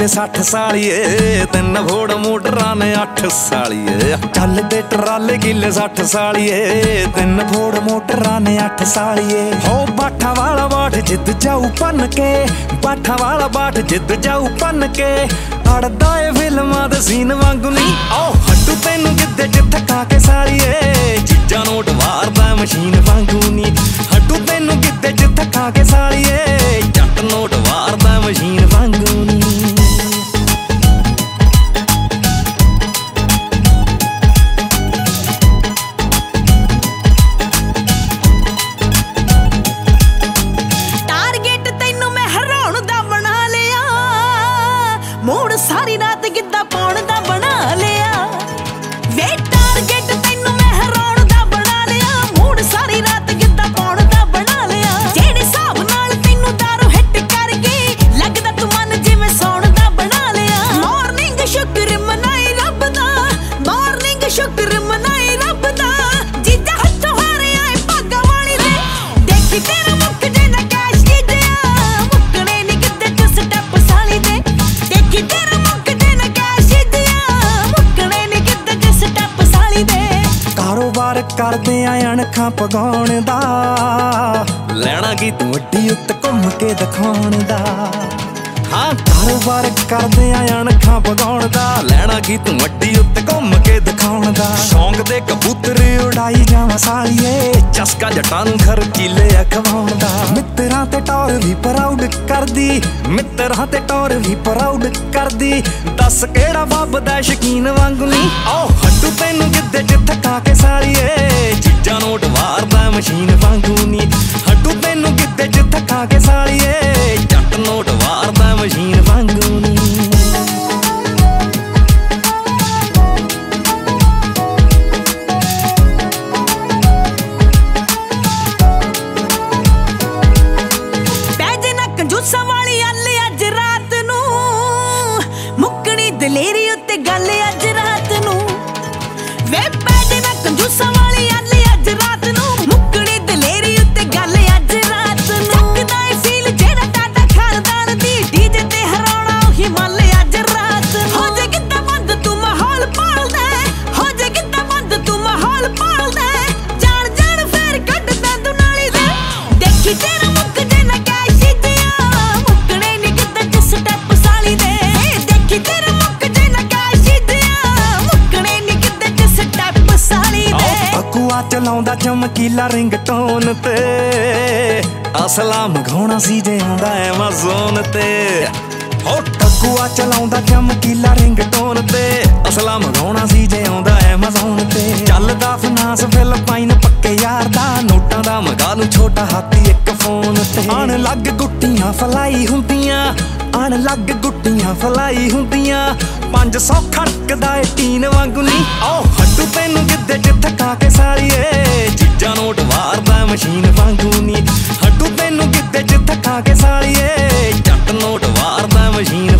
ਕਿੱਲੇ 60 ਸਾਲੀਏ, 3 ਫੋੜ ਮੋਟਰਾਂ ਨੇ 8 ਸਾਲੀਏ। ਚੱਲਦੇ ਟਰਾਲੇ ਕਿੱਲੇ 60 ਸਾਲੀਏ, 3 ਫੋੜ ਮੋਟਰਾਂ ਨੇ 8 ਸਾਲੀਏ। ਹੋ ਬਾਠਾ ਵਾਲਾ ਬਾਠ ਜਿੱਦ ਜਾਊ ਭੰਨ ਕੇ, ਬਾਠਾ ਵਾਲਾ ਬਾਠ ਜਿੱਦ ਜਾਊ ਭੰਨ ਕੇ। ਅੜਦਾ ਏ ਫਿਲਮਾਂ ਦੇ ਸੀਨ ਵਾਂਗੂ ਨੀ, ਆਓ ਹੱਟੂ ਤੈਨੂੰ ਗਿੱਧੇ ਚ ਥਕਾ ਕੇ ਸਾਲੀਏ। ਚੀਜ਼ਾਂ ਨੋਟ ਵਾਰਦਾ ਮਸ਼ੀਨ ਵਾਂਗੂ ਨੀ, ਹੱਟੂ ਤੈਨੂੰ ਗਿੱਧੇ ਚ ਥਕਾ ਕੇ ਸਾਲੀਏ। ਜੱਟ ਨੋਟ ਵਾਰਦਾ ਮਸ਼ੀਨ ਵਾਂਗੂ ਨੀ। ਮੂਡ ਸਾਰੀ ਰਾਤ ਗਿੱਧਾ ਪਾਉਣ ਦਾ ਬਣਾ ਲਿਆ ਵੇ, ਟਾਰਗੇਟ ਤੈਨੂੰ ਮੈਂ ਹਰਾਉਣ ਦਾ ਬਣਾ ਲਿਆ। ਮੂਡ ਸਾਰੀ ਰਾਤ ਗਿੱਧਾ ਪਾਉਣ ਦਾ ਬਣਾ ਲਿਆ। ਜਿਹੜੇ ਹਿਸਾਬ ਨਾਲ ਤੈਨੂੰ ਦਾਰੂ ਹਿੱਟ ਕਰ ਗਈ, ਲੱਗਦਾ ਤੂੰ ਮਨ ਜਿਵੇਂ ਸੌਣ ਦਾ ਬਣਾ ਲਿਆ। ਮਾਰਨਿੰਗ ਸ਼ੁਕਰ ਮਨਾਈ ਰੱਬ ਦਾ, ਮਾਰਨਿੰਗ ਸ਼ੁਕਰ ਮਨਾਈ ਰੱਬ ਦਾ। ਜੀਜਾ ਹੱਥੋਂ ਹਾਰਿਆ ਏ ਭਾਗਾ ਵਾਲੀ ਦੇ, ਦੇਖੀ ਤੇਰਾ ਮੁੱਕ ਜੇ ਨਾ ਕੈਸ਼ ਜੀਜਿਆ। ਮੁੱਕਣੇ ਨੀ ਗਿੱਧੇ ਚ ਸਟੈਪ ਸਾਲੀ ਦੇ, ਤੇਰਾ ਮੁੱਕ ਜੇ ਨਾ ਕੈਸ਼ ਜੀਜਿਆ। ਮੁੱਕਣੇ ਨੀ ਗਿੱਧੇ ਚ ਸਟੈਪ ਸਾਲੀ ਦੇ। ਕਾਰੋਬਾਰ ਕਰਦੇ ਆ ਅਣਖਾਂ ਪਗਾਉਣ ਦਾ, ਲੈਣਾ ਕੀ ਤੂੰ ਅੱਡੀ ਉੱਤੇ ਘੁੰਮ ਕੇ ਦਿਖਾਉਣ ਦਾ। ਹਾਂ ਕਾਰੋਬਾਰ ਕਰਦੇ ਆ ਅਣਖਾਂ ਪਗਾਉਣ ਦਾ, ਲੈਣਾ ਕੀ ਤੂੰ ਅੱਡੀ ਉੱਤੇ ਘੁੰਮ ਕੇ ਦਿਖਾਉਣ ਦਾ। ਸ਼ੌਂਕ ਦੇ ਕਬੂਤਰ ਉਡਾਈ ਜਾਵਾਂ ਸਾਲੀਏ, ਚਸਕਾ ਜੱਟਾਂ ਨੂੰ ਖਰਚੀਲੇ ਅਖਵਾਉਣ ਦਾ। ਮਿੱਤਰਾਂ ਤੇ ਟੌਰ ਵੀ ਪ੍ਰਾਊਡ ਕਰਦੀ, ਮਿੱਤਰਾਂ ਤੇ ਟੌਰ ਵੀ ਪ੍ਰਾਊਡ ਕਰਦੀ। ਦੱਸ ਕਿਹੜਾ ਵੱਬਦਾ ਸ਼ਕੀਨ ਵਾਂਗੂ ਨੀ, ਆਓ ਹੱਟੂ ਤੈਨੂੰ ਗਿੱਧੇ ਚ ਥਕਾ ਕੇ ਸਾਲੀਏ। ਚੀਜ਼ਾਂ ਨੋਟ ਵਾਰਦਾ ਮਸ਼ੀਨ ਵਾਂਗੂ ਨੀ, ਹੱਟੂ ਤੈਨੂੰ ਗਿੱਧੇ ਚ ਥਕਾ ਕੇ ਸਾਲੀਏ। ਜੱਟ ਨੋਟ ਵਾਰਦਾ ਮਸ਼ੀਨ ਵਾਂਗੂ ਨੀ। ਕੰਜੂਸਾਂ ਵਾਲੀ ਅੱਲ ਅੱਜ ਰਾਤ ਨੂੰ, ਮੁੱਕਣੀ ਦਲੇਰੀ ਉੱਤੇ ਗੱਲ ਅੱਜ ਰਾਤ ਨੂੰ। ਵੇ ਪੈ ਜੇ ਨਾ ਕੰਜੂਸਾਂ ਵਾਲੀ ਅੱਲ ਅੱਜ ਰਾਤ ਨੂੰ, ਮੁੱਕਣੀ ਦਲੇਰੀ ਉੱਤੇ ਗੱਲ ਅੱਜ ਰਾਤ ਨੂੰ। ਚੱਕਦਾ ਏ ਫੀਲ ਜਿਹੜਾ ਟਾਟਾ ਖਾਨਦਾਨ ਦੀ, ਡੀਜੇ ਤੇ ਹਰਾਉਣਾ ਉਹੀ ਮੱਲ ਅੱਜ ਰਾਤ। ਹੋ ਜੇ ਗਿੱਧਾ ਬੰਦ ਤੂੰ ਮਾਹੌਲ ਪਾਲਦਾ, ਹੋ ਜੇ ਗਿੱਧਾ ਬੰਦ ਤੂੰ ਮਾਹੌਲ ਪਾਲਦਾ। ਜਾਣ ਜਾਣ ਫੇਰ ਕੱਢਦਾ ਤੂੰ ਨਾਲੀ ਦੇ, ਦੇਖੀ ਤੇਰਾ ਮੁੱਕ ਜੇ ਨਾ ਕੈਸ਼ ਚਲਾਉਂਦਾ ਚਮਕੀਲਾ ਰਿੰਗਟੋਨ ਤੇ। ਅਸਲਾ ਮਗਾਉਣਾ ਸੀ ਜੇ ਆਉਂਦਾ ਐਮਾਜ਼ੋਨ ਤੇ। ਹੋ ਟਕੂਆ ਚਲਾਉਂਦਾ ਚਮਕੀਲਾ ਰਿੰਗਟੋਨ ਤੇ, ਅਸਲਾ ਮਗਾਉਣਾ ਸੀ ਜੇ ਆਉਂਦਾ ਐਮਾਜ਼ੋਨ ਤੇ। ਚੱਲਦਾ ਫਨਾਂਸ ਫਿਲਪਾਈਨ ਪੱਕੇ ਯਾਰ ਦਾ, ਨੋਟਾਂ ਦਾ ਮਗਾ ਨੂੰ ਛੋਟਾ ਹਾਥੀ ਇੱਕ ਫੋਨ ਤੇ। ਆਣ ਲੱਗ ਗੁੱਟੀਆਂ ਫਲਾਈ ਹੁੰਦੀਆਂ, ਆਣ ਲੱਗ ਗੁੱਟੀਆਂ ਫਲਾਈ ਹੁੰਦੀਆਂ। 500 ਖੜਕਦਾ ਏ ਟੀਨ ਵਾਂਗੂ ਨੀ, ਆਓ ਹੱਟੂ ਤੈਨੂੰ ਗਿੱਧੇ ਚ ਥਕਾ ਕੇ ਸਾਲੀਏ। ਚੀਜ਼ਾਂ ਨੋਟ ਵਾਰਦਾ ਮਸ਼ੀਨ ਵਾਂਗੂ ਨੀ, ਹੱਟੂ ਤੈਨੂੰ ਗਿੱਧੇ ਚ ਥਕਾ ਕੇ ਸਾਲੀਏ। ਜੱਟ ਨੋਟ ਵਾਰਦਾ ਮਸ਼ੀਨ